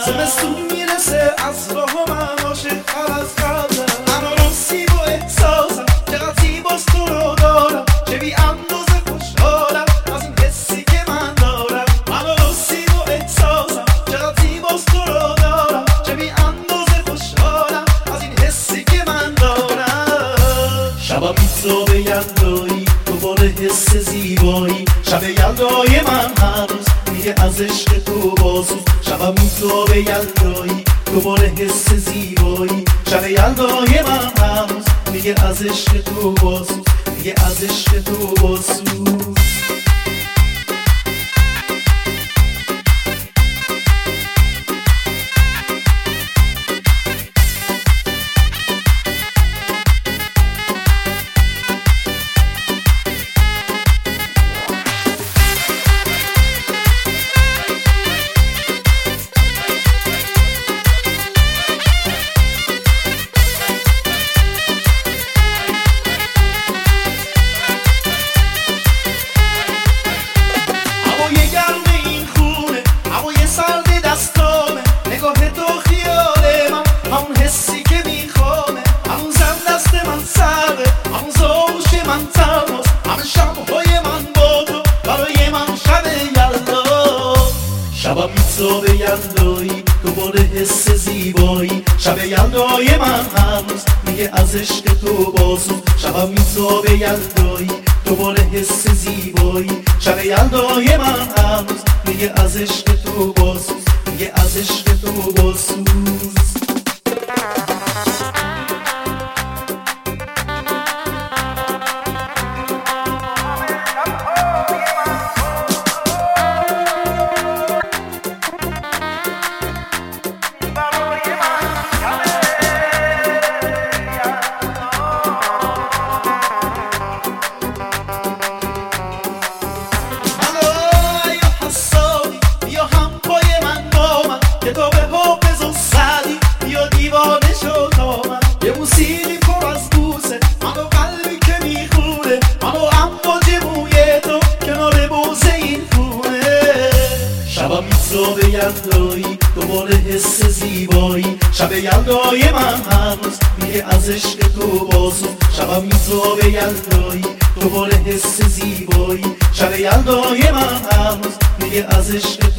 زمستون میرسه از راه من عاشق‌تر از قبلم. من راستی با احساسم چقدر زیباست تو رو دارم، چه بی اندازه خوشحالم از این حسی که من دارم. من راستی با احساسم چقدر زیباست تو رو دارم، چه بی اندازه خوشحالم از این حسی که من دارم. شبم میتابه یلدایی دوباره حس زیبایی، شب یلدای من هنوز میگه از عشق تو بازو. شبم میتابه یلدایی دوباره حس زیبایی، شب یلدای من هنوز میگه از عشق تو بازو، میگه از عشق تو بازو. شبم میتابه یلدایی دوباره حس زیبایی، شب یلدای من هنوز میگه از عشق تو بازو. شبم میتابه یلدایی دوباره حس زیبایی، شب یلدای من هنوز میگه از عشق تو بازو، میگه از عشق تو بازو. موسیقی پر از بوسه منو قلبی که میخونه، منو امواج موی تو کنار بوسه این خونه. شبم میتابه یلدایی دوباره حس زیبایی، شب یلدای من هنوز میگه از عشق تو بازو. شبم میتابه یلدایی دوباره حس زیبایی، شب یلدای من هنوز میگه از عشق